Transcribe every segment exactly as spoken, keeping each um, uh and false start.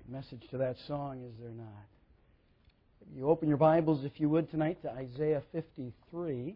Message to that song, is there not? You open your Bibles, if you would, tonight to Isaiah fifty-three.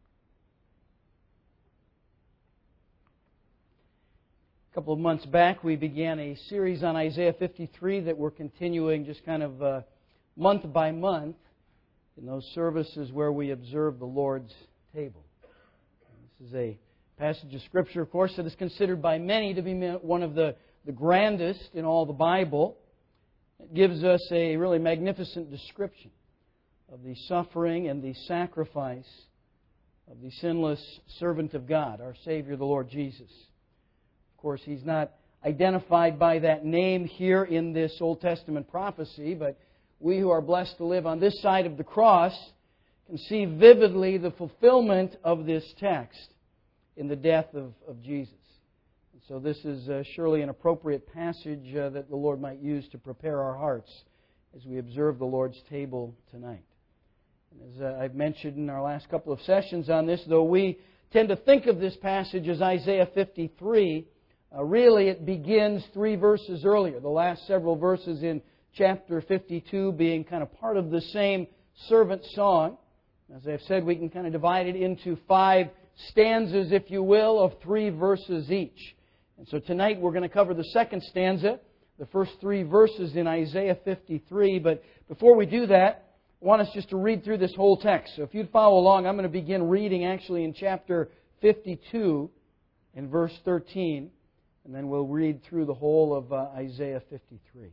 A couple of months back, we began a series on Isaiah fifty-three that we're continuing just kind of uh, month by month in those services where we observe the Lord's table. This is a passage of Scripture, of course, that is considered by many to be one of the, the grandest in all the Bible. It gives us a really magnificent description of the suffering and the sacrifice of the sinless servant of God, our Savior, the Lord Jesus. Of course, He's not identified by that name here in this Old Testament prophecy, but we who are blessed to live on this side of the cross can see vividly the fulfillment of this text in the death of, of Jesus. And so this is uh, surely an appropriate passage uh, that the Lord might use to prepare our hearts as we observe the Lord's table tonight. And as uh, I've mentioned in our last couple of sessions on this, though we tend to think of this passage as Isaiah fifty-three, uh, really it begins three verses earlier. The last several verses in chapter fifty-two being kind of part of the same servant song. As I've said, we can kind of divide it into five stanzas, if you will, of three verses each. And so tonight we're going to cover the second stanza, the first three verses in Isaiah fifty-three. But before we do that, I want us just to read through this whole text. So if you'd follow along, I'm going to begin reading actually in chapter fifty-two and verse thirteen. And then we'll read through the whole of uh, Isaiah fifty-three.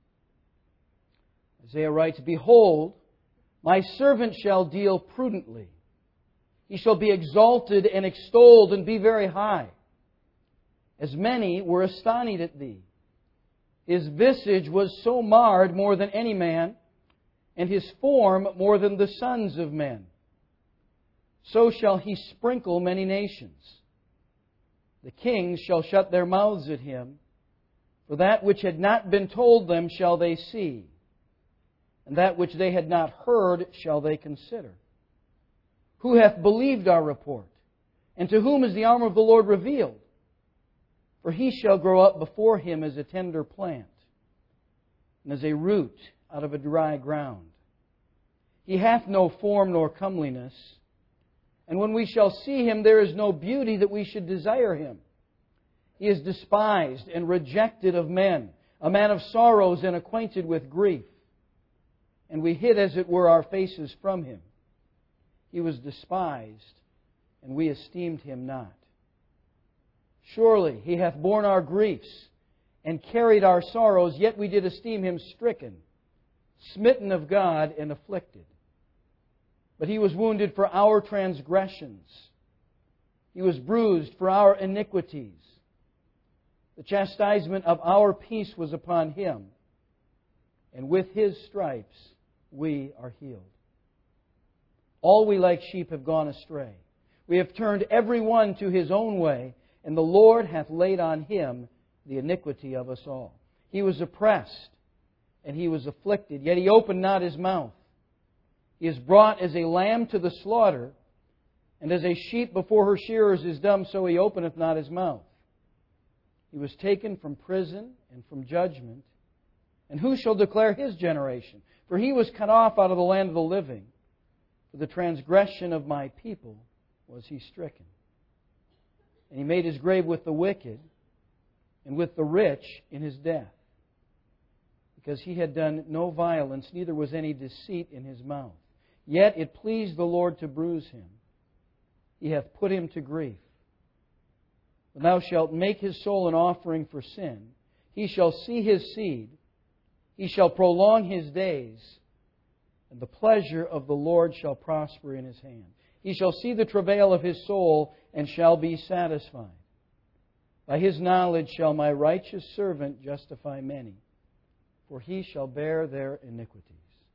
Isaiah writes, "Behold, my servant shall deal prudently. He shall be exalted and extolled and be very high. As many were astonished at thee. His visage was so marred more than any man, and his form more than the sons of men. So shall he sprinkle many nations. The kings shall shut their mouths at him, for that which had not been told them shall they see, and that which they had not heard shall they consider. Who hath believed our report? And to whom is the arm of the Lord revealed? For he shall grow up before him as a tender plant, and as a root out of a dry ground. He hath no form nor comeliness, and when we shall see him, there is no beauty that we should desire him. He is despised and rejected of men, a man of sorrows and acquainted with grief. And we hid, as it were, our faces from him. He was despised, and we esteemed him not. Surely he hath borne our griefs and carried our sorrows, yet we did esteem him stricken, smitten of God, and afflicted. But he was wounded for our transgressions. He was bruised for our iniquities. The chastisement of our peace was upon him, and with his stripes we are healed. All we like sheep have gone astray. We have turned every one to his own way, and the Lord hath laid on him the iniquity of us all. He was oppressed, and he was afflicted, yet he opened not his mouth. He is brought as a lamb to the slaughter, and as a sheep before her shearers is dumb, so he openeth not his mouth. He was taken from prison and from judgment. And who shall declare his generation? For he was cut off out of the land of the living. For the transgression of my people was he stricken. And he made his grave with the wicked, and with the rich in his death. Because he had done no violence, neither was any deceit in his mouth. Yet it pleased the Lord to bruise him. He hath put him to grief. When thou shalt make his soul an offering for sin, he shall see his seed. He shall prolong his days, and the pleasure of the Lord shall prosper in his hand. He shall see the travail of his soul, and shall be satisfied. By his knowledge shall my righteous servant justify many, for he shall bear their iniquities.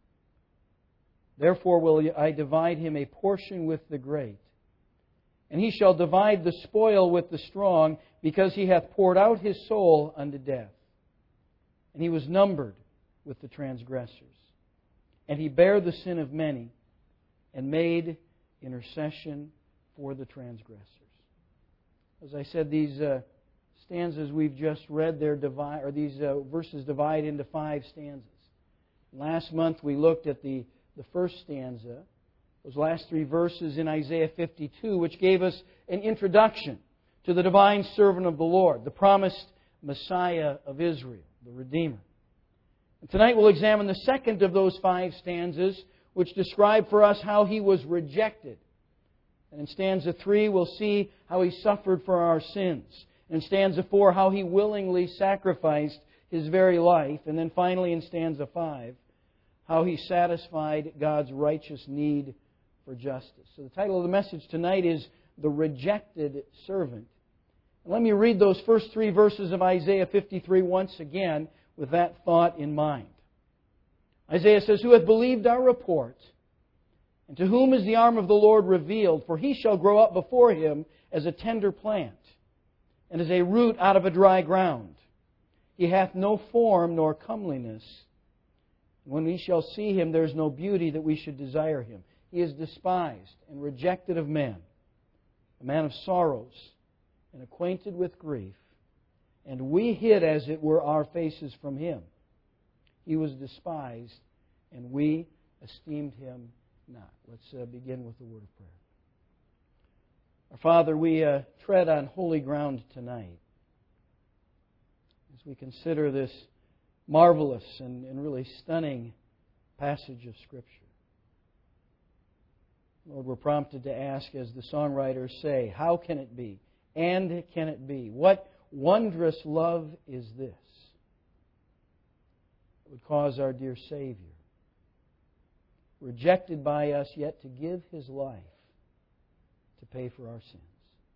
Therefore will I divide him a portion with the great, and he shall divide the spoil with the strong, because he hath poured out his soul unto death. And he was numbered with the transgressors. And he bare the sin of many, and made intercession for the transgressors. As I said, these uh, stanzas we've just read, they're divide, or these uh, verses divide into five stanzas. Last month we looked at the, the first stanza, those last three verses in Isaiah fifty-two, which gave us an introduction to the divine servant of the Lord, the promised Messiah of Israel, the Redeemer. And tonight we'll examine the second of those five stanzas, which describe for us how He was rejected. And in stanza three, we'll see how He suffered for our sins. In stanza four, how He willingly sacrificed His very life. And then finally in stanza five, how He satisfied God's righteous need for justice. So the title of the message tonight is The Rejected Servant. And let me read those first three verses of Isaiah fifty-three once again with that thought in mind. Isaiah says, "Who hath believed our report? And to whom is the arm of the Lord revealed? For He shall grow up before Him as a tender plant, and as a root out of a dry ground. He hath no form nor comeliness. When we shall see Him, there is no beauty that we should desire Him. He is despised and rejected of men, a man of sorrows and acquainted with grief. And we hid, as it were, our faces from Him. He was despised, and we esteemed Him not." Let's uh, begin with the word of prayer. Our Father, we uh, tread on holy ground tonight as we consider this marvelous and, and really stunning passage of Scripture. Lord, we're prompted to ask, as the songwriters say, how can it be? And can it be? What wondrous love is this that would cause our dear Savior, rejected by us, yet to give His life to pay for our sins?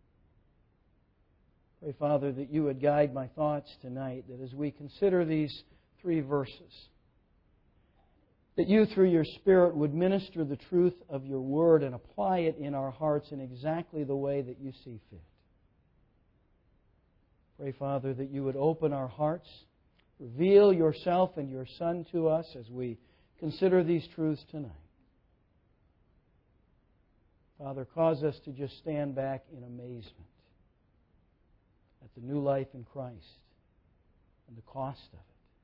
Pray, Father, that You would guide my thoughts tonight, that as we consider these three verses, that You, through Your Spirit, would minister the truth of Your Word and apply it in our hearts in exactly the way that You see fit. Pray, Father, that You would open our hearts, reveal Yourself and Your Son to us as we consider these truths tonight. Father, cause us to just stand back in amazement at the new life in Christ and the cost of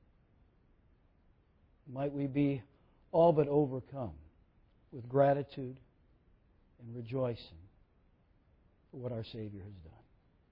it. Might we be all but overcome with gratitude and rejoicing for what our Savior has done.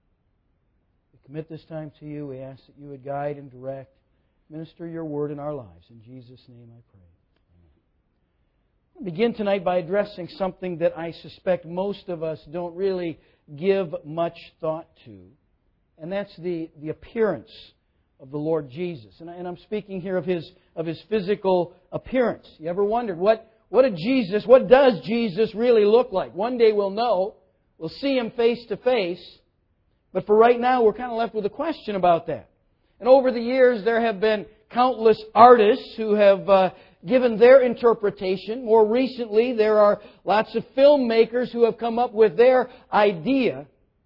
We commit this time to You. We ask that You would guide and direct, minister Your Word in our lives. In Jesus' name I pray. Amen. I'll begin tonight by addressing something that I suspect most of us don't really give much thought to, and that's the, the appearance of the Lord Jesus. And, I, and I'm speaking here of His of His physical appearance. You ever wondered, what, what did Jesus, what does Jesus really look like? One day we'll know. We'll see Him face to face. But for right now, we're kind of left with a question about that. And over the years, there have been countless artists who have uh, given their interpretation. More recently, there are lots of filmmakers who have come up with their idea.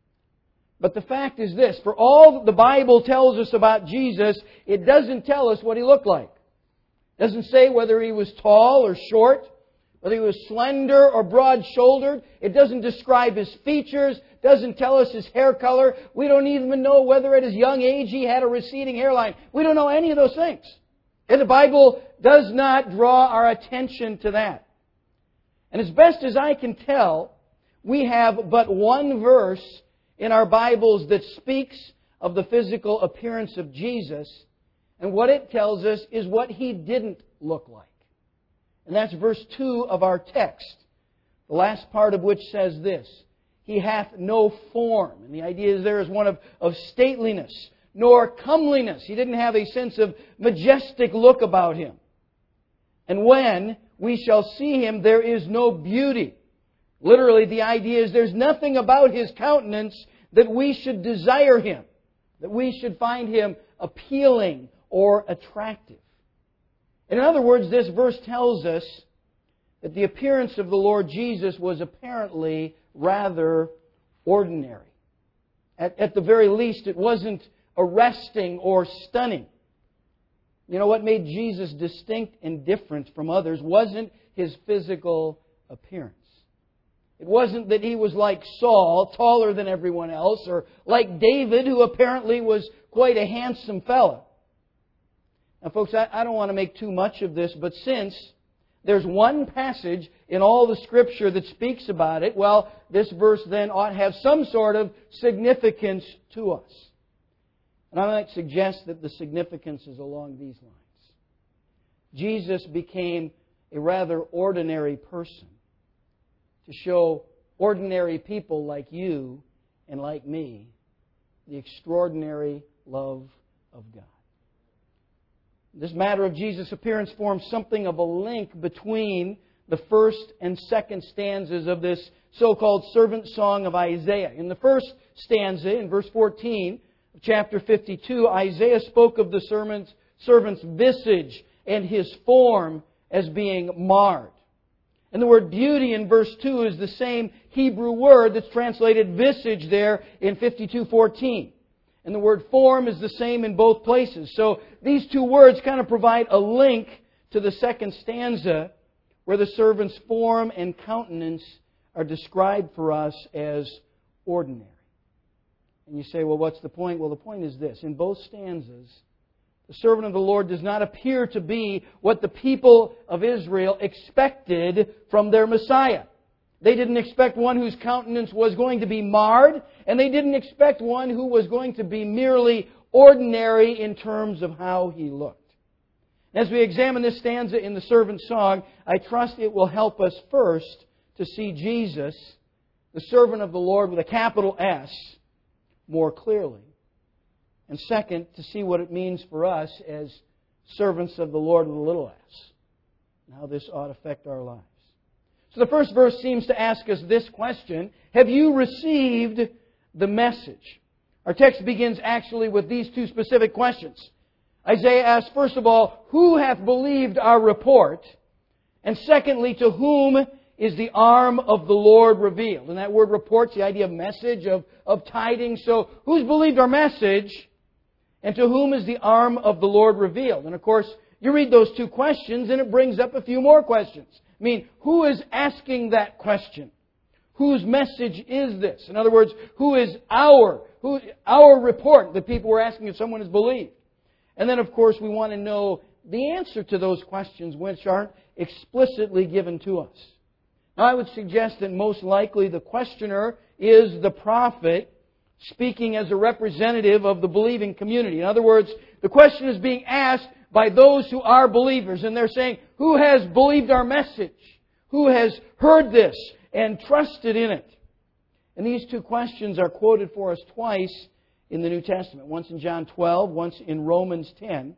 But the fact is this, for all that the Bible tells us about Jesus, it doesn't tell us what He looked like. It doesn't say whether He was tall or short, whether He was slender or broad-shouldered. It doesn't describe His features, doesn't tell us His hair color. We don't even know whether at His young age He had a receding hairline. We don't know any of those things. And the Bible does not draw our attention to that. And as best as I can tell, we have but one verse in our Bibles that speaks of the physical appearance of Jesus, and what it tells us is what He didn't look like. And that's verse two of our text, the last part of which says this, He hath no form. And the idea is there is one of, of stateliness, nor comeliness. He didn't have a sense of majestic look about Him. And when we shall see Him, there is no beauty. Literally, the idea is there's nothing about His countenance that we should desire Him, that we should find Him appealing or attractive. In other words, this verse tells us that the appearance of the Lord Jesus was apparently rather ordinary. At, at the very least, it wasn't arresting or stunning. You know, what made Jesus distinct and different from others wasn't His physical appearance. It wasn't that he was like Saul, taller than everyone else, or like David, who apparently was quite a handsome fellow. Now, folks, I, I don't want to make too much of this, but since there's one passage in all the Scripture that speaks about it, well, this verse then ought to have some sort of significance to us. And I might suggest that the significance is along these lines. Jesus became a rather ordinary person to show ordinary people like you and like me the extraordinary love of God. This matter of Jesus' appearance forms something of a link between the first and second stanzas of this so-called servant song of Isaiah. In the first stanza, in verse fourteen of chapter fifty-two, Isaiah spoke of the servant's, servant's visage and his form as being marred. And the word beauty in verse two is the same Hebrew word that's translated visage there in fifty-two fourteen. And the word form is the same in both places. So these two words kind of provide a link to the second stanza where the servant's form and countenance are described for us as ordinary. And you say, well, what's the point? Well, the point is this. In both stanzas, the servant of the Lord does not appear to be what the people of Israel expected from their Messiah. They didn't expect one whose countenance was going to be marred, and they didn't expect one who was going to be merely ordinary in terms of how he looked. As we examine this stanza in the servant's song, I trust it will help us first to see Jesus, the servant of the Lord with a capital S, more clearly. And second, to see what it means for us as servants of the Lord with a little s, and how this ought to affect our lives. So the first verse seems to ask us this question: have you received the message? Our text begins actually with these two specific questions. Isaiah asks, first of all, who hath believed our report? And secondly, to whom is the arm of the Lord revealed? And that word report's the idea of message, of, of tidings. So who's believed our message? And to whom is the arm of the Lord revealed? And of course, you read those two questions and it brings up a few more questions. I mean, who is asking that question? Whose message is this? In other words, who is our, who, our report that people were asking if someone has believed? And then, of course, we want to know the answer to those questions which aren't explicitly given to us. Now, I would suggest that most likely the questioner is the prophet speaking as a representative of the believing community. In other words, the question is being asked by those who are believers. And they're saying, who has believed our message? Who has heard this and trusted in it? And these two questions are quoted for us twice in the New Testament. Once in John twelve, once in Romans ten.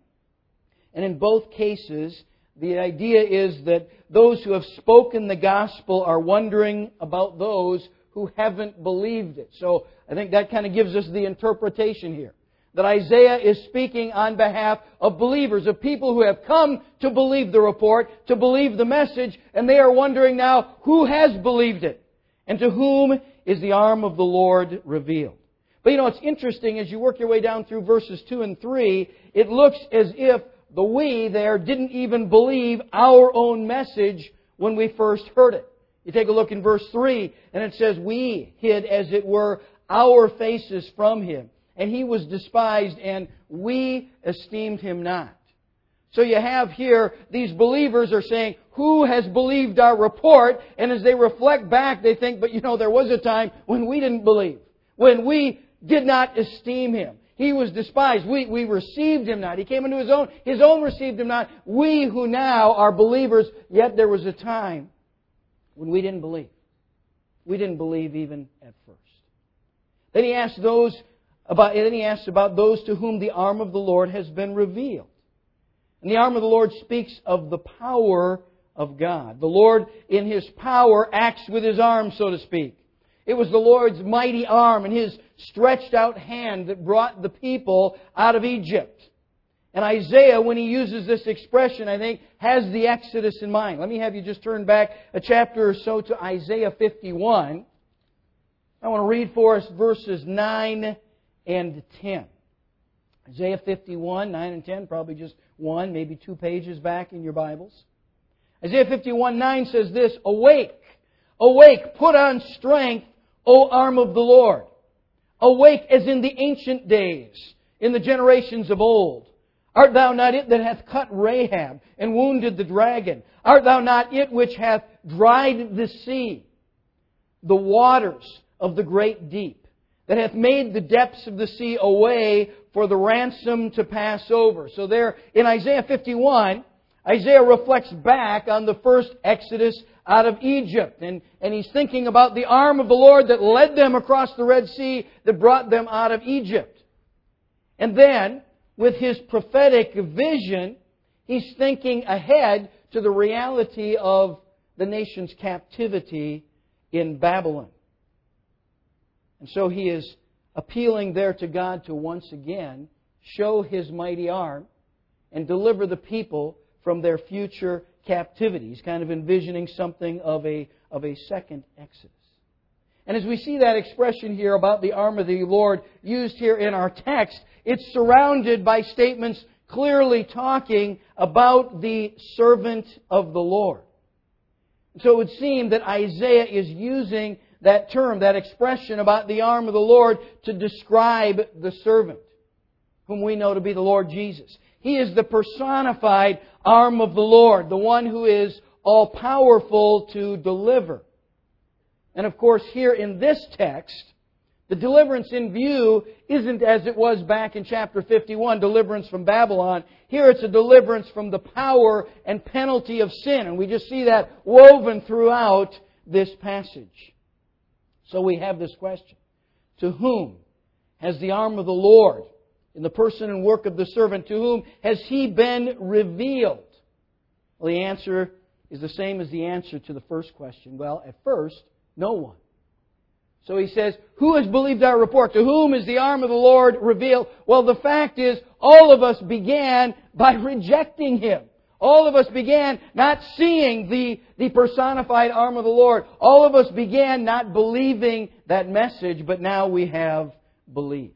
And in both cases, the idea is that those who have spoken the gospel are wondering about those who haven't believed it. So I think that kind of gives us the interpretation here. That Isaiah is speaking on behalf of believers, of people who have come to believe the report, to believe the message, and they are wondering now, who has believed it? And to whom is the arm of the Lord revealed? But you know, it's interesting, as you work your way down through verses two and three, it looks as if the we there didn't even believe our own message when we first heard it. You take a look in verse three, and it says, we hid, as it were, our faces from Him. And He was despised, and we esteemed Him not. So you have here, these believers are saying, who has believed our report? And as they reflect back, they think, but you know, there was a time when we didn't believe. When we did not esteem Him. He was despised. We, we received Him not. He came into His own. His own received Him not. We who now are believers, yet there was a time when we didn't believe. We didn't believe even at first. Then He asked those About, and then He asks about those to whom the arm of the Lord has been revealed. And the arm of the Lord speaks of the power of God. The Lord, in His power, acts with His arm, so to speak. It was the Lord's mighty arm and His stretched out hand that brought the people out of Egypt. And Isaiah, when he uses this expression, I think, has the Exodus in mind. Let me have you just turn back a chapter or so to Isaiah fifty-one. I want to read for us verses nine and ten. Isaiah fifty-one, nine and ten, probably just one, maybe two pages back in your Bibles. Isaiah fifty-one, nine says this, awake, Awake, put on strength, O arm of the Lord. Awake as in the ancient days, in the generations of old. Art thou not it that hath cut Rahab and wounded the dragon? Art thou not it which hath dried the sea, the waters of the great deep, that hath made the depths of the sea a way for the ransom to pass over? So there in Isaiah fifty-one, Isaiah reflects back on the first exodus out of Egypt. And, and he's thinking about the arm of the Lord that led them across the Red Sea, that brought them out of Egypt. And then, with his prophetic vision, he's thinking ahead to the reality of the nation's captivity in Babylon. And so he is appealing there to God to once again show His mighty arm and deliver the people from their future captivity. He's kind of envisioning something of a, of a second Exodus. And as we see that expression here about the arm of the Lord used here in our text, it's surrounded by statements clearly talking about the servant of the Lord. So it would seem that Isaiah is using that term, that expression about the arm of the Lord to describe the servant, whom we know to be the Lord Jesus. He is the personified arm of the Lord, the one who is all-powerful to deliver. And of course, here in this text, the deliverance in view isn't as it was back in chapter fifty-one, deliverance from Babylon. Here it's a deliverance from the power and penalty of sin. And we just see that woven throughout this passage. So we have this question. To whom has the arm of the Lord, in the person and work of the servant, to whom has He been revealed? Well, the answer is the same as the answer to the first question. Well, at first, no one. So he says, who has believed our report? To whom is the arm of the Lord revealed? Well, the fact is, all of us began by rejecting Him. All of us began not seeing the, the personified arm of the Lord. All of us began not believing that message, but now we have believed.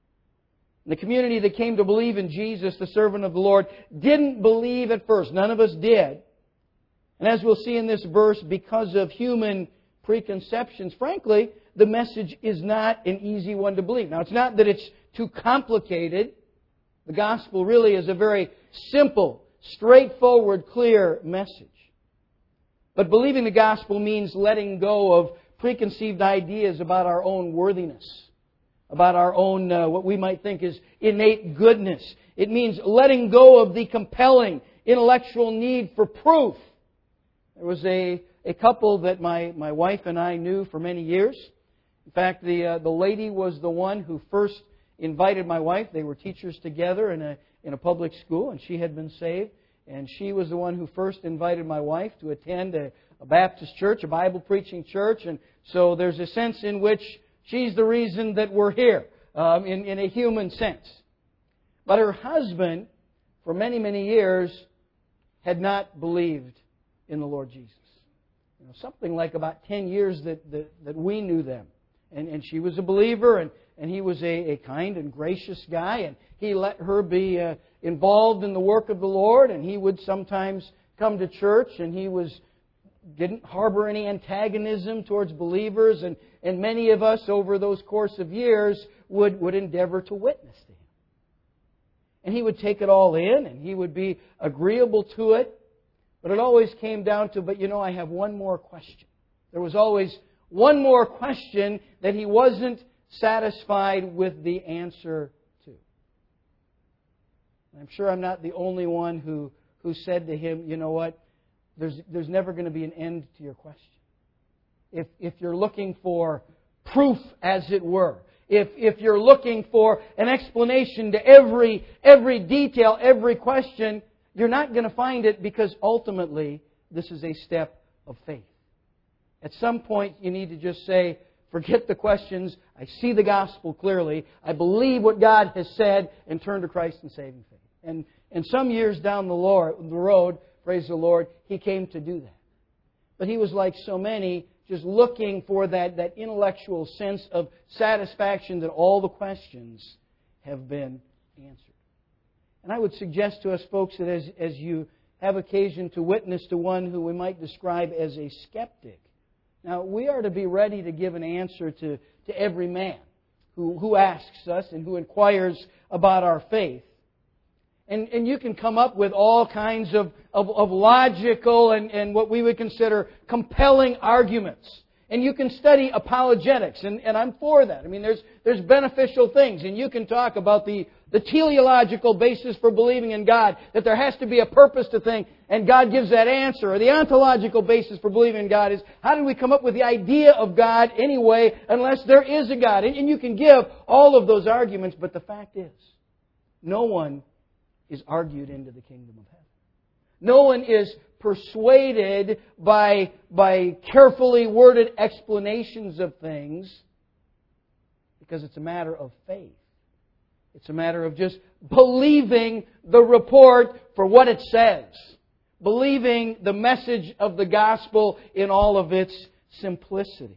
The community that came to believe in Jesus, the servant of the Lord, didn't believe at first. None of us did. And as we'll see in this verse, because of human preconceptions, frankly, the message is not an easy one to believe. Now, it's not that it's too complicated. The gospel really is a very simple, straightforward, clear message. But believing the gospel means letting go of preconceived ideas about our own worthiness, about our own, uh, what we might think is innate goodness. It means letting go of the compelling intellectual need for proof. There was a, a couple that my, my wife and I knew for many years. In fact, the uh, the lady was the one who first invited my wife. They were teachers together in a in a public school, and she had been saved. And she was the one who first invited my wife to attend a, a Baptist church, a Bible-preaching church. And so there's a sense in which she's the reason that we're here, um, in, in a human sense. But her husband, for many, many years, had not believed in the Lord Jesus. You know, something like about ten years that, that, that we knew them. And, and she was a believer, and, and he was a, a kind and gracious guy, and he let her be uh, involved in the work of the Lord, and he would sometimes come to church, and he was didn't harbor any antagonism towards believers, and, and many of us over those course of years would, would endeavor to witness to him. And he would take it all in, and he would be agreeable to it, but it always came down to, but you know, I have one more question. There was always one more question that he wasn't satisfied with the answer to. I'm sure I'm not the only one who, who said to him, you know what, there's, there's never going to be an end to your question. If, if you're looking for proof, as it were, if, if you're looking for an explanation to every, every detail, every question, you're not going to find it, because ultimately this is a step of faith. At some point, you need to just say, forget the questions. I see the gospel clearly. I believe what God has said, and turn to Christ in saving faith. And, and some years down the, Lord, the road, praise the Lord, he came to do that. But he was like so many, just looking for that, that intellectual sense of satisfaction that all the questions have been answered. And I would suggest to us, folks, that as, as you have occasion to witness to one who we might describe as a skeptic Now, we are to be ready to give an answer to, to every man who, who asks us and who inquires about our faith. And, and you can come up with all kinds of, of, of logical and, and what we would consider compelling arguments. And you can study apologetics, and, and I'm for that. I mean, there's, there's beneficial things, and you can talk about the, the teleological basis for believing in God, that there has to be a purpose to things, and God gives that answer. Or the ontological basis for believing in God is, how did we come up with the idea of God anyway, unless there is a God? And, and you can give all of those arguments, but the fact is, no one is argued into the kingdom of heaven. No one is persuaded by, by carefully worded explanations of things, because it's a matter of faith. It's a matter of just believing the report for what it says. Believing the message of the gospel in all of its simplicity.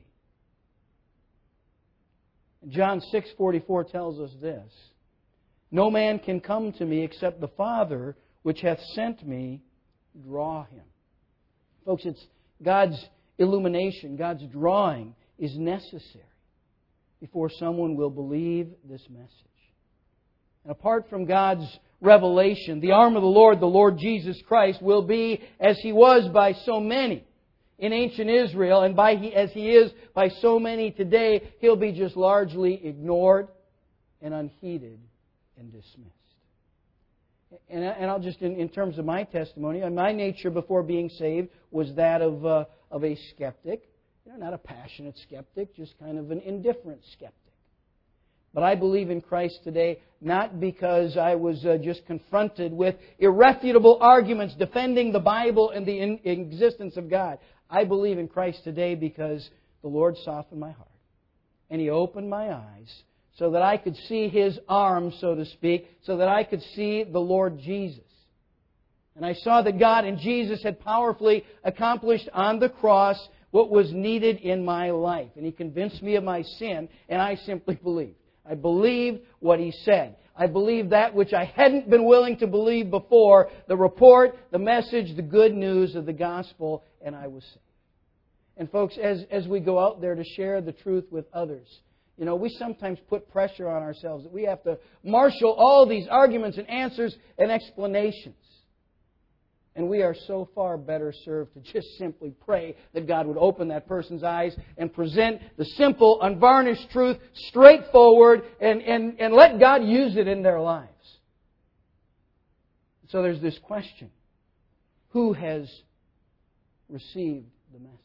John six forty-four tells us this: "No man can come to me except the Father which hath sent me draw him." Folks, it's God's illumination, God's drawing is necessary before someone will believe this message. And apart from God's revelation, the arm of the Lord, the Lord Jesus Christ, will be as He was by so many in ancient Israel, and by he, as He is by so many today, He'll be just largely ignored and unheeded and dismissed. And, and I'll just, in, in terms of my testimony, my nature before being saved was that of, uh, of a skeptic. You know, not a passionate skeptic, just kind of an indifferent skeptic. But I believe in Christ today, not because I was uh, just confronted with irrefutable arguments defending the Bible and the in, existence of God. I believe in Christ today because the Lord softened my heart. And He opened my eyes so that I could see His arm, so to speak, so that I could see the Lord Jesus. And I saw that God and Jesus had powerfully accomplished on the cross what was needed in my life. And He convinced me of my sin, and I simply believed. I believed what He said. I believed that which I hadn't been willing to believe before, the report, the message, the good news of the gospel, and I was saved. And folks, as, as we go out there to share the truth with others, you know, we sometimes put pressure on ourselves that we have to marshal all these arguments and answers and explanations. And we are so far better served to just simply pray that God would open that person's eyes and present the simple, unvarnished truth straightforward and, and, and let God use it in their lives. So there's this question: who has received the message?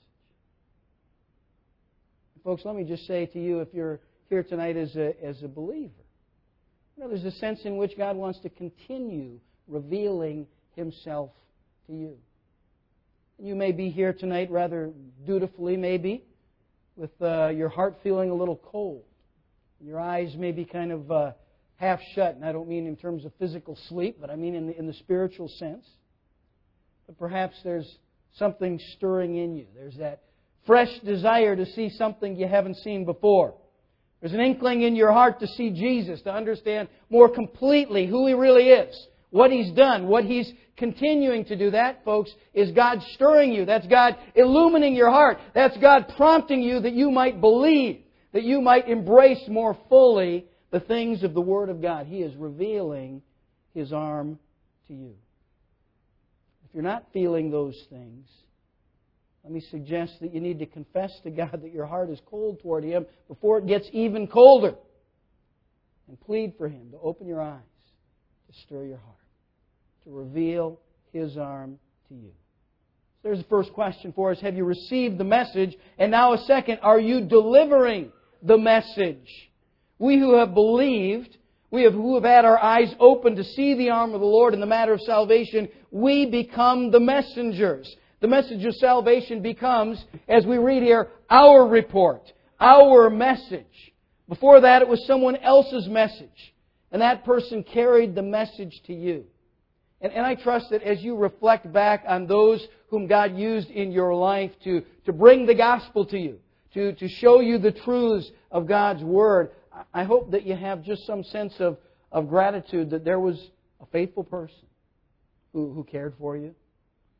Folks, let me just say to you, if you're here tonight as a, as a believer, you know, there's a sense in which God wants to continue revealing Himself to you. You may be here tonight rather dutifully, maybe, with uh, your heart feeling a little cold. Your eyes may be kind of uh, half shut, and I don't mean in terms of physical sleep, but I mean in the, in the spiritual sense. But perhaps there's something stirring in you. There's that fresh desire to see something you haven't seen before. There's an inkling in your heart to see Jesus, to understand more completely who He really is, what He's done, what He's continuing to do. That, folks, is God stirring you. That's God illumining your heart. That's God prompting you that you might believe, that you might embrace more fully the things of the Word of God. He is revealing His arm to you. If you're not feeling those things, let me suggest that you need to confess to God that your heart is cold toward Him before it gets even colder. And plead for Him to open your eyes, to stir your heart, to reveal His arm to you. So there's the first question for us. Have you received the message? And now a second, are you delivering the message? We who have believed, we have, who have had our eyes open to see the arm of the Lord in the matter of salvation, we become the messengers. The message of salvation becomes, as we read here, our report, our message. Before that, it was someone else's message. And that person carried the message to you. And, and I trust that as you reflect back on those whom God used in your life to, to bring the gospel to you, to, to show you the truths of God's Word, I hope that you have just some sense of, of gratitude that there was a faithful person who, who cared for you,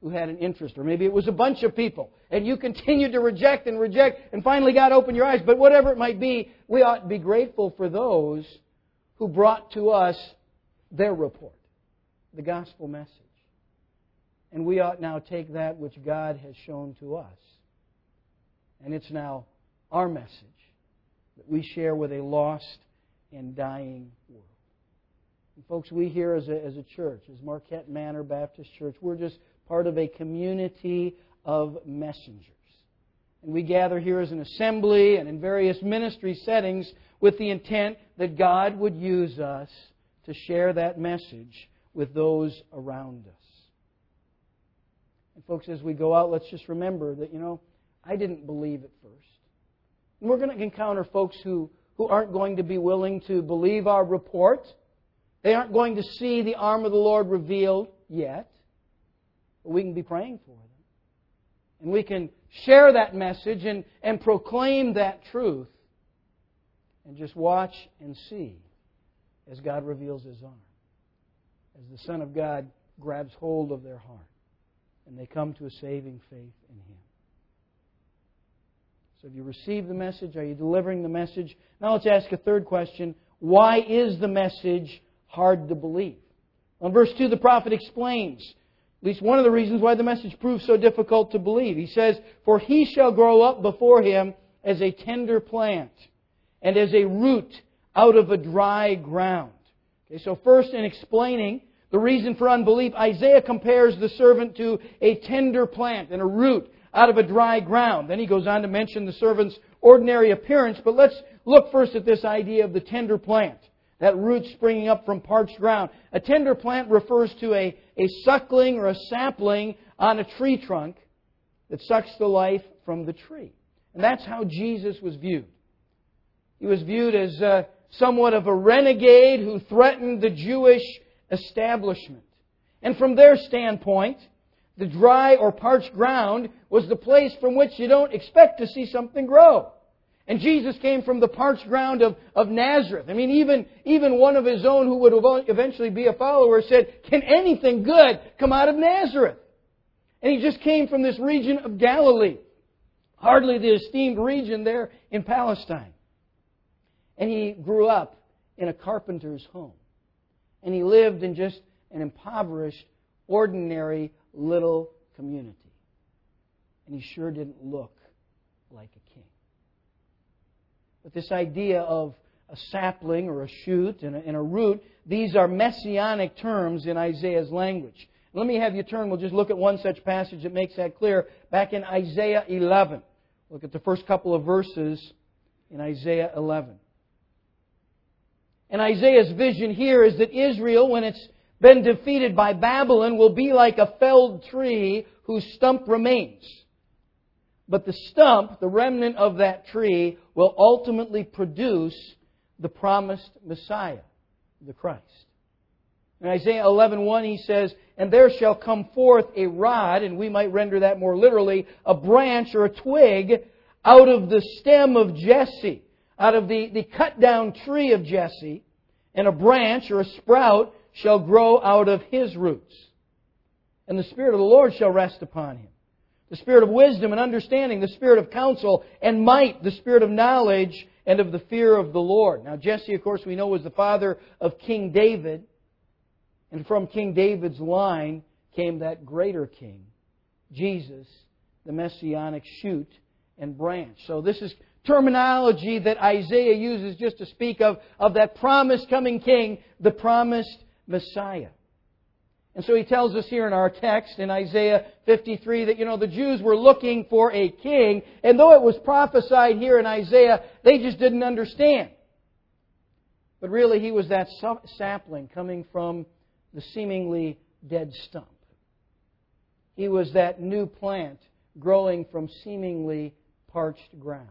who had an interest, or maybe it was a bunch of people, and you continued to reject and reject, and finally God opened your eyes. But whatever it might be, we ought to be grateful for those who brought to us their report, the gospel message. And we ought now take that which God has shown to us, and it's now our message that we share with a lost and dying world. And folks, we here as a, as a church, as Marquette Manor Baptist Church, we're just part of a community of messengers. And we gather here as an assembly and in various ministry settings with the intent that God would use us to share that message with those around us. And folks, as we go out, let's just remember that, you know, I didn't believe at first. And we're going to encounter folks who, who aren't going to be willing to believe our report. They aren't going to see the arm of the Lord revealed yet. But we can be praying for them. And we can share that message and, and proclaim that truth. And just watch and see as God reveals His arm. As the Son of God grabs hold of their heart. And they come to a saving faith in Him. So have you received the message? Are you delivering the message? Now let's ask a third question. Why is the message hard to believe? Well, in verse two, the prophet explains at least one of the reasons why the message proves so difficult to believe. He says, "For he shall grow up before him as a tender plant, and as a root out of a dry ground." Okay, so first, in explaining the reason for unbelief, Isaiah compares the servant to a tender plant and a root out of a dry ground. Then he goes on to mention the servant's ordinary appearance. But let's look first at this idea of the tender plant. That root springing up from parched ground. A tender plant refers to a, a suckling or a sapling on a tree trunk that sucks the life from the tree. And that's how Jesus was viewed. He was viewed as uh, somewhat of a renegade who threatened the Jewish establishment. And from their standpoint, the dry or parched ground was the place from which you don't expect to see something grow. And Jesus came from the parched ground of, of Nazareth. I mean, even, even one of His own who would eventually be a follower said, "Can anything good come out of Nazareth?" And He just came from this region of Galilee. Hardly the esteemed region there in Palestine. And He grew up in a carpenter's home. And He lived in just an impoverished, ordinary little community. And He sure didn't look like a king. But this idea of a sapling or a shoot and a, and a root, these are messianic terms in Isaiah's language. Let me have you turn. We'll just look at one such passage that makes that clear. Back in Isaiah eleven. Look at the first couple of verses in Isaiah eleven. And Isaiah's vision here is that Israel, when it's been defeated by Babylon, will be like a felled tree whose stump remains. But the stump, the remnant of that tree, will ultimately produce the promised Messiah, the Christ. In Isaiah eleven one, he says, "And there shall come forth a rod," and we might render that more literally, a branch or a twig out of the stem of Jesse, out of the, the cut down tree of Jesse, and a branch or a sprout shall grow out of his roots. And the Spirit of the Lord shall rest upon him. The Spirit of wisdom and understanding, the Spirit of counsel and might, the Spirit of knowledge and of the fear of the Lord. Now Jesse, of course, we know was the father of King David. And from King David's line came that greater king, Jesus, the messianic shoot and branch. So this is terminology that Isaiah uses just to speak of, of that promised coming king, the promised Messiah. And so he tells us here in our text in Isaiah fifty-three that, you know, the Jews were looking for a king. And though it was prophesied here in Isaiah, they just didn't understand. But really he was that sapling coming from the seemingly dead stump. He was that new plant growing from seemingly parched ground.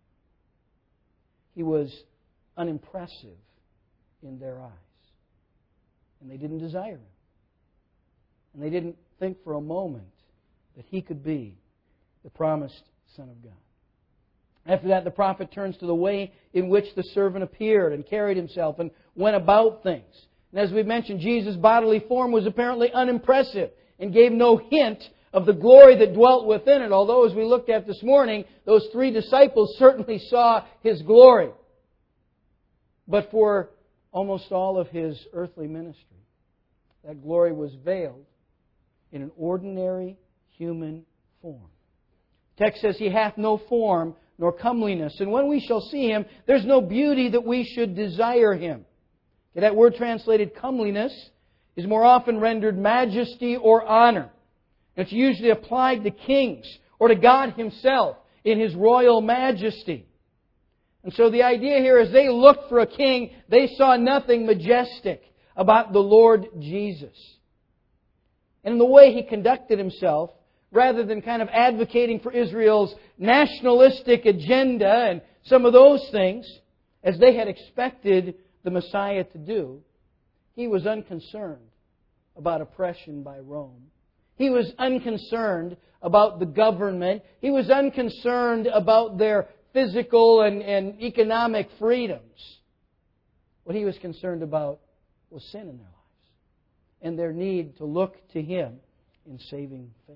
He was unimpressive in their eyes. And they didn't desire Him. And they didn't think for a moment that He could be the promised Son of God. After that, the prophet turns to the way in which the servant appeared and carried himself and went about things. And as we've mentioned, Jesus' bodily form was apparently unimpressive and gave no hint of the glory that dwelt within it. Although, as we looked at this morning, those three disciples certainly saw His glory. But for almost all of His earthly ministry, that glory was veiled in an ordinary human form. The text says, He hath no form nor comeliness. And when we shall see Him, there's no beauty that we should desire Him. Okay, that word translated comeliness is more often rendered majesty or honor. It's usually applied to kings or to God Himself in His royal majesty. And so the idea here is they looked for a king, they saw nothing majestic about the Lord Jesus. And in the way He conducted Himself, rather than kind of advocating for Israel's nationalistic agenda and some of those things, as they had expected the Messiah to do, He was unconcerned about oppression by Rome. He was unconcerned about the government. He was unconcerned about their physical and, and economic freedoms. What He was concerned about was sin in their lives and their need to look to Him in saving faith.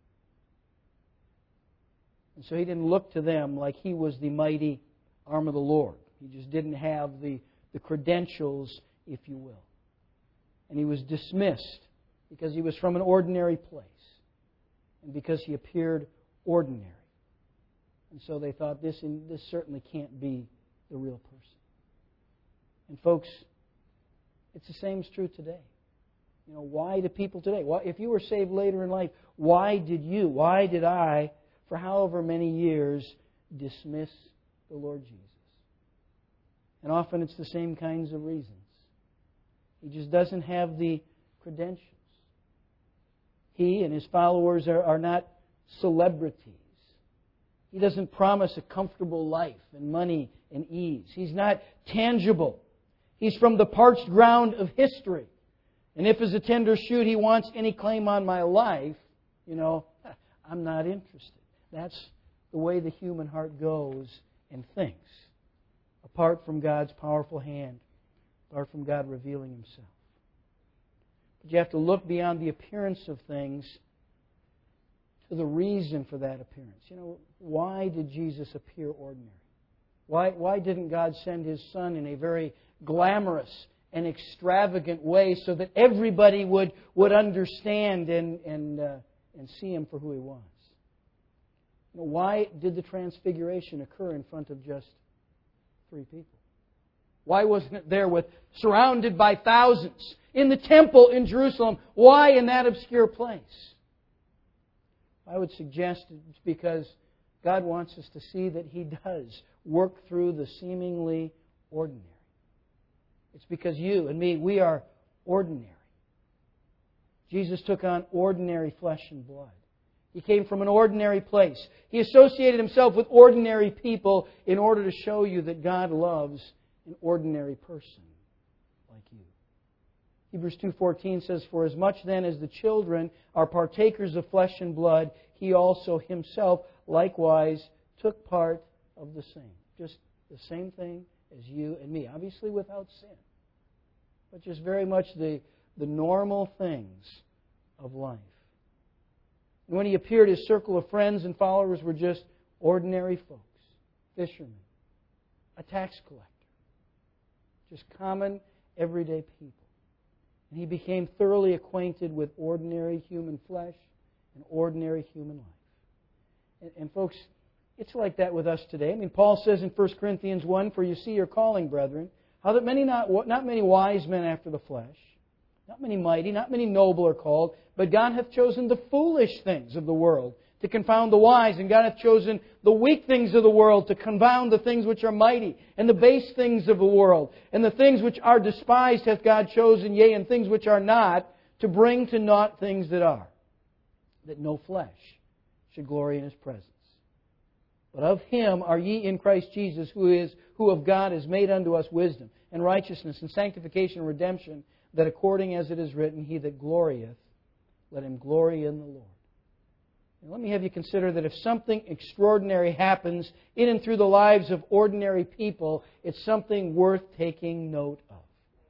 And so He didn't look to them like He was the mighty arm of the Lord. He just didn't have the, the credentials, if you will. And He was dismissed because He was from an ordinary place and because He appeared ordinary. And so they thought, this, this certainly can't be the real person. And folks, it's the same is true today. You know, why do people today? Why, if you were saved later in life, why did you, why did I, for however many years, dismiss the Lord Jesus? And often it's the same kinds of reasons. He just doesn't have the credentials. He and His followers are, are not celebrities. He doesn't promise a comfortable life and money and ease. He's not tangible. He's from the parched ground of history. And if as a tender shoot He wants any claim on my life, you know, I'm not interested. That's the way the human heart goes and thinks, apart from God's powerful hand, apart from God revealing Himself. But you have to look beyond the appearance of things to the reason for that appearance. You know, why did Jesus appear ordinary? Why, why didn't God send His Son in a very glamorous and extravagant way so that everybody would, would understand and, and, uh, and see Him for who He was? You know, why did the transfiguration occur in front of just three people? Why wasn't it there with surrounded by thousands in the temple in Jerusalem? Why in that obscure place? I would suggest it's because God wants us to see that He does work through the seemingly ordinary. It's because you and me, we are ordinary. Jesus took on ordinary flesh and blood. He came from an ordinary place. He associated Himself with ordinary people in order to show you that God loves an ordinary person like you. Hebrews two fourteen says, For as much then as the children are partakers of flesh and blood, He also Himself likewise took part of the same. Just the same thing as you and me. Obviously without sin. But just very much the, the normal things of life. And when He appeared, His circle of friends and followers were just ordinary folks. Fishermen. A tax collector. Just common, everyday people. And He became thoroughly acquainted with ordinary human flesh and ordinary human life. And, and folks, it's like that with us today. I mean, Paul says in First Corinthians one, For you see your calling, brethren, how that many not, not many wise men after the flesh, not many mighty, not many noble are called, but God hath chosen the foolish things of the world to confound the wise, and God hath chosen the weak things of the world to confound the things which are mighty, and the base things of the world, and the things which are despised hath God chosen, yea, and things which are not, to bring to naught things that are, that no flesh should glory in His presence. But of Him are ye in Christ Jesus, who is who of God is made unto us wisdom, and righteousness, and sanctification, and redemption, that according as it is written, He that glorieth, let him glory in the Lord. And let me have you consider that if something extraordinary happens in and through the lives of ordinary people, it's something worth taking note of.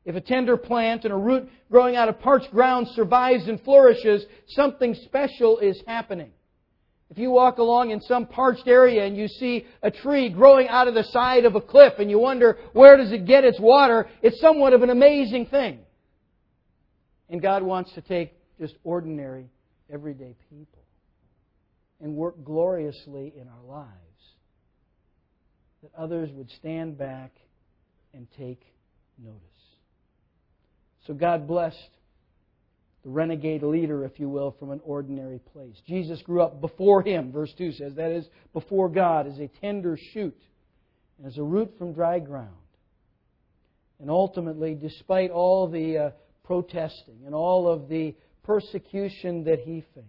If a tender plant and a root growing out of parched ground survives and flourishes, something special is happening. If you walk along in some parched area and you see a tree growing out of the side of a cliff and you wonder, where does it get its water? It's somewhat of an amazing thing. And God wants to take just ordinary, everyday people and work gloriously in our lives, that others would stand back and take notice. So God blessed the renegade leader, if you will, from an ordinary place. Jesus grew up before Him, verse two says, that is, before God, as a tender shoot, as a root from dry ground. And ultimately, despite all the uh, protesting and all of the persecution that He faced,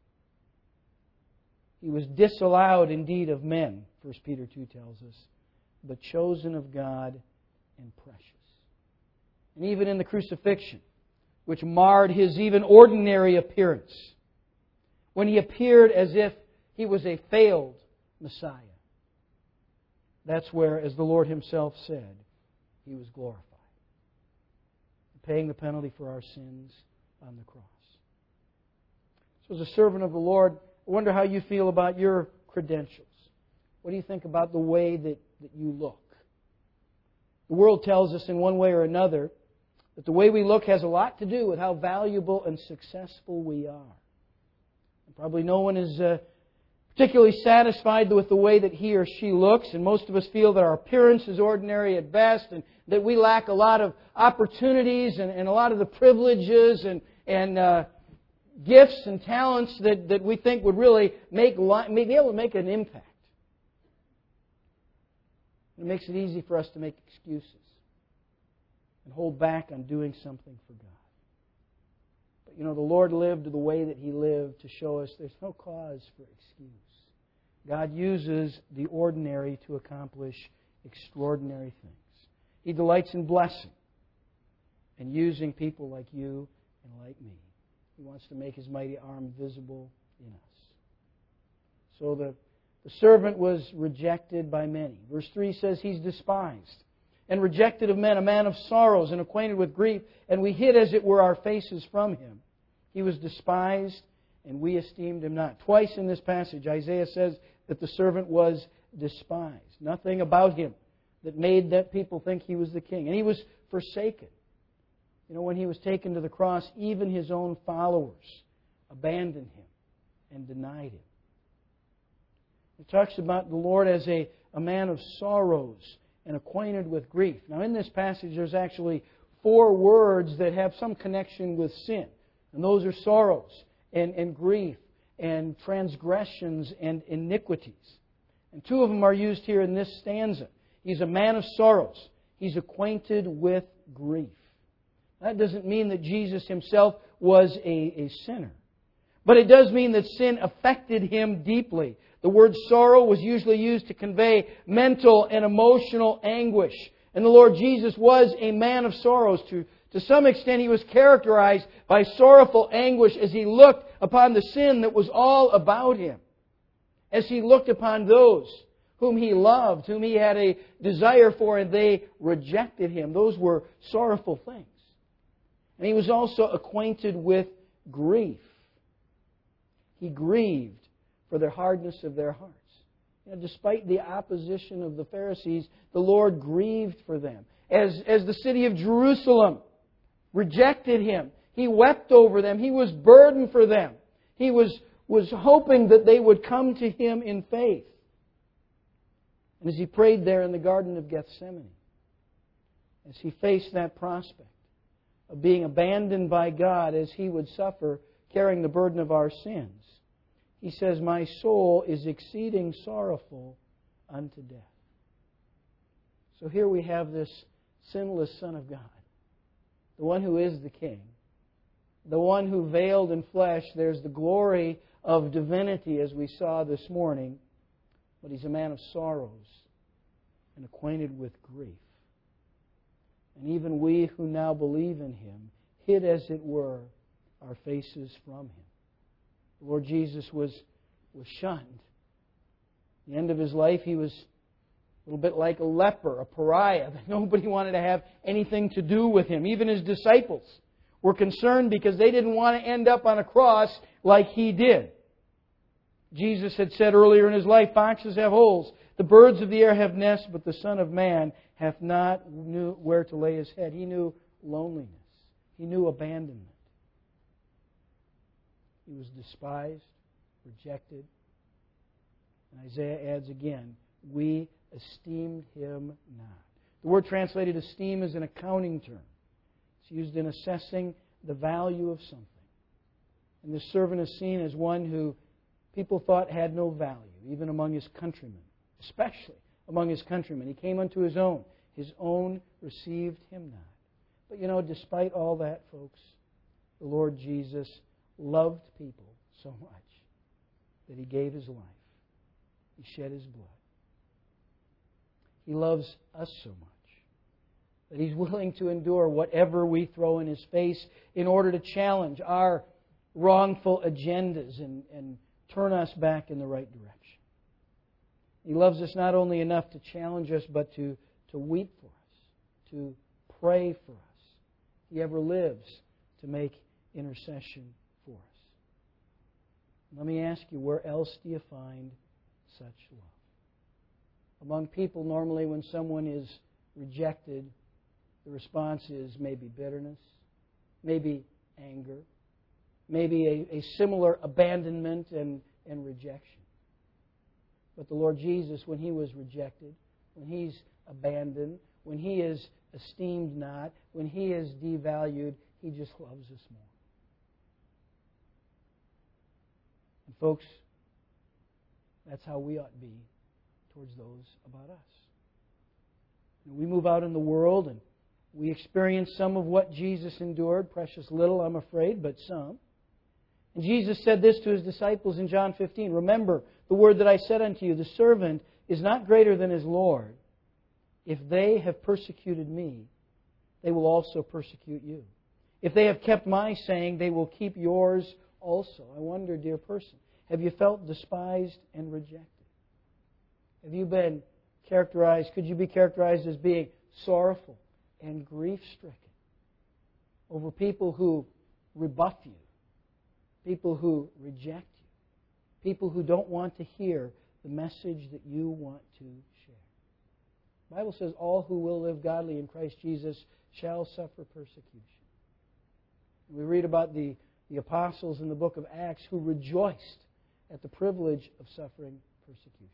He was disallowed indeed of men, First Peter two tells us, but chosen of God and precious. And even in the crucifixion, which marred His even ordinary appearance, when He appeared as if He was a failed Messiah, that's where, as the Lord Himself said, He was glorified, paying the penalty for our sins on the cross. So as a servant of the Lord, I wonder how you feel about your credentials. What do you think about the way that, that you look? The world tells us in one way or another that the way we look has a lot to do with how valuable and successful we are. And probably no one is uh, particularly satisfied with the way that he or she looks, and most of us feel that our appearance is ordinary at best, and that we lack a lot of opportunities and, and a lot of the privileges and, and uh, gifts and talents that, that we think would really make, make be able to make an impact. It makes it easy for us to make excuses and hold back on doing something for God. But you know, the Lord lived the way that He lived to show us there's no cause for excuse. God uses the ordinary to accomplish extraordinary things. He delights in blessing and using people like you and like me. He wants to make His mighty arm visible in us. So the, the servant was rejected by many. Verse three says He's despised and rejected of men, a man of sorrows and acquainted with grief, and we hid, as it were, our faces from Him. He was despised, and we esteemed Him not. Twice in this passage, Isaiah says that the servant was despised. Nothing about Him that made that people think He was the king. And He was forsaken. You know, when He was taken to the cross, even His own followers abandoned Him and denied Him. It talks about the Lord as a, a man of sorrows and acquainted with grief. Now, in this passage, there's actually four words that have some connection with sin. And those are sorrows and, and grief and transgressions and iniquities. And two of them are used here in this stanza. He's a man of sorrows. He's acquainted with grief. That doesn't mean that Jesus Himself was a, a sinner. But it does mean that sin affected Him deeply. The word sorrow was usually used to convey mental and emotional anguish. And the Lord Jesus was a man of sorrows. To, to some extent, He was characterized by sorrowful anguish as He looked upon the sin that was all about Him. As He looked upon those whom He loved, whom He had a desire for, and they rejected Him. Those were sorrowful things. And He was also acquainted with grief. He grieved for the hardness of their hearts. You know, despite the opposition of the Pharisees, the Lord grieved for them. As, as the city of Jerusalem rejected Him, He wept over them. He was burdened for them. He was, was hoping that they would come to Him in faith. And as He prayed there in the Garden of Gethsemane, as He faced that prospect of being abandoned by God as He would suffer carrying the burden of our sins, He says, "My soul is exceeding sorrowful unto death." So here we have this sinless Son of God, the one who is the King, the one who veiled in flesh. There's the glory of divinity as we saw this morning, but He's a man of sorrows and acquainted with grief. And even we who now believe in Him hid, as it were, our faces from Him. The Lord Jesus was, was shunned. At the end of His life, He was A little bit like a leper, a pariah, that nobody wanted to have anything to do with him. Even his disciples were concerned because they didn't want to end up on a cross like he did. Jesus had said earlier in his life, foxes have holes, the birds of the air have nests, but the Son of Man hath not knew where to lay his head. He knew loneliness. He knew abandonment. He was despised, rejected. And Isaiah adds again, we esteemed him not. The word translated esteem is an accounting term. It's used in assessing the value of something. And this servant is seen as one who people thought had no value, even among his countrymen, especially among his countrymen. He came unto his own. His own received him not. But you know, despite all that, folks, the Lord Jesus loved people so much that He gave His life. He shed His blood. He loves us so much that He's willing to endure whatever we throw in His face in order to challenge our wrongful agendas and, and turn us back in the right direction. He loves us not only enough to challenge us, but to, to weep for us, to pray for us. He ever lives to make intercession for us. Let me ask you, where else do you find such love? Among people, normally when someone is rejected, the response is maybe bitterness, maybe anger, maybe a, a similar abandonment and, and rejection. But the Lord Jesus, when He was rejected, when He's abandoned, when He is esteemed not, when He is devalued, He just loves us more. And folks, that's how we ought to be towards those about us. And we move out in the world and we experience some of what Jesus endured. Precious little, I'm afraid, but some. And Jesus said this to His disciples in John fifteen. Remember the word that I said unto you, the servant is not greater than his Lord. If they have persecuted me, they will also persecute you. If they have kept my saying, they will keep yours also. I wonder, dear person, have you felt despised and rejected? Have you been characterized, could you be characterized as being sorrowful and grief-stricken over people who rebuff you, people who reject you, people who don't want to hear the message that you want to share? The Bible says all who will live godly in Christ Jesus shall suffer persecution. We read about the, the apostles in the book of Acts who rejoiced at the privilege of suffering persecution.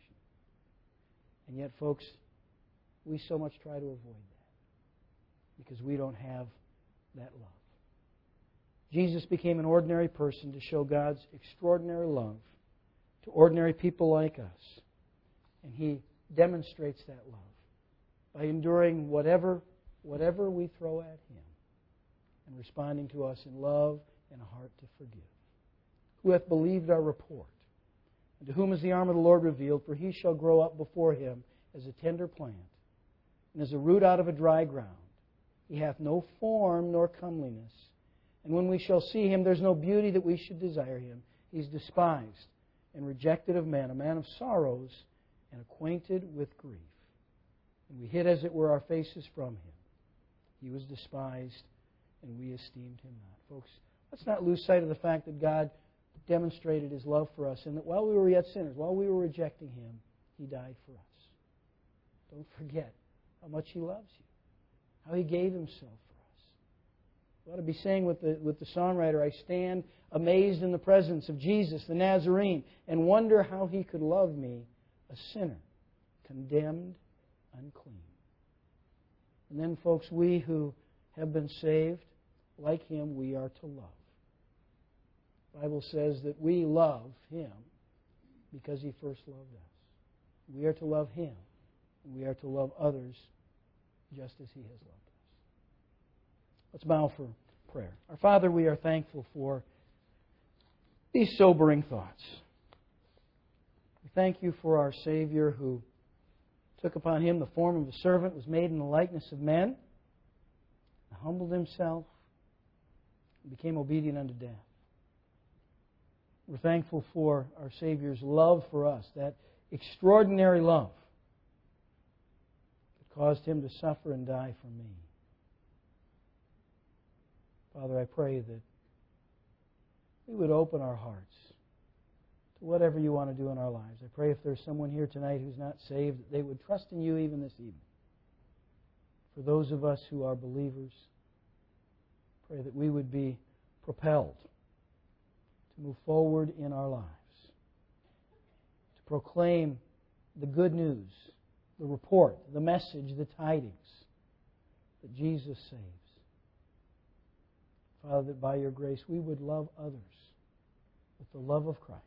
And yet, folks, we so much try to avoid that because we don't have that love. Jesus became an ordinary person to show God's extraordinary love to ordinary people like us. And He demonstrates that love by enduring whatever, whatever we throw at Him and responding to us in love and a heart to forgive. Who hath believed our report? And to whom is the arm of the Lord revealed? For he shall grow up before Him as a tender plant, and as a root out of a dry ground. He hath no form nor comeliness. And when we shall see Him, there's no beauty that we should desire Him. He's despised and rejected of men, a man of sorrows and acquainted with grief. And we hid, as it were, our faces from Him. He was despised, and we esteemed Him not. Folks, let's not lose sight of the fact that God demonstrated His love for us, and that while we were yet sinners, while we were rejecting Him, He died for us. Don't forget how much He loves you, how He gave Himself for us. We ought to be saying with the, with the songwriter, I stand amazed in the presence of Jesus the Nazarene and wonder how He could love me, a sinner, condemned, unclean. And then, folks, we who have been saved, like Him, we are to love. The Bible says that we love Him because He first loved us. We are to love Him, and we are to love others just as He has loved us. Let's bow for prayer. Our Father, we are thankful for these sobering thoughts. We thank You for our Savior who took upon Him the form of a servant, was made in the likeness of men, humbled Himself, and became obedient unto death. We're thankful for our Savior's love for us, that extraordinary love caused Him to suffer and die for me. Father, I pray that we would open our hearts to whatever You want to do in our lives. I pray if there's someone here tonight who's not saved, that they would trust in You even this evening. For those of us who are believers, pray that we would be propelled to move forward in our lives, to proclaim the good news, the report, the message, the tidings that Jesus saves. Father, that by Your grace we would love others with the love of Christ.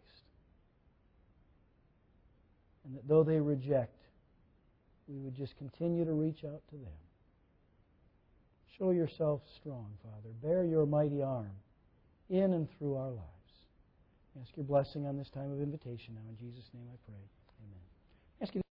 And that though they reject, we would just continue to reach out to them. Show Yourself strong, Father. Bear Your mighty arm in and through our lives. I ask Your blessing on this time of invitation now. In Jesus' name I pray. Amen. I ask you